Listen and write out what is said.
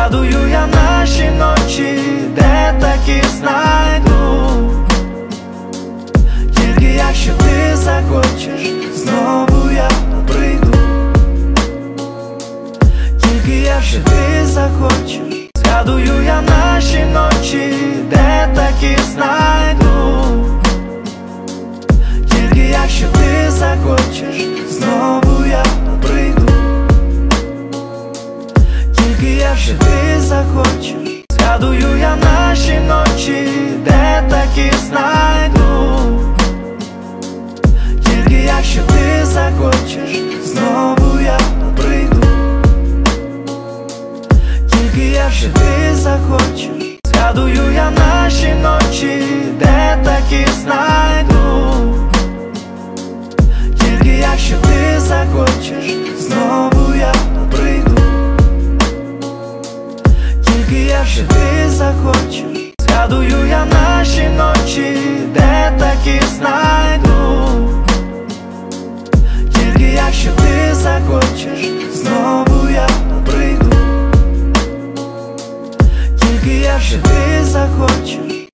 згадую я наші ночі, де таки знайду. Тільки якщо ти захочеш, знову я прийду. Тільки якщо ти захочеш, згадую я наші ночі, де таки знайду. Тільки якщо ти захочеш, знову я прийду. Тільки якщо ти захочеш, згадую я наші ночі, де таки знайду. Тільки якщо ти захочеш, знову я прийду. Тільки якщо ти захочеш, згадую я наші ночі, де таки знайду. Тільки якщо ти захочеш, знову я прийду. Тільки якщо ти захочеш, згадую я наші ночі, де таки знайду. Тільки якщо ти захочеш,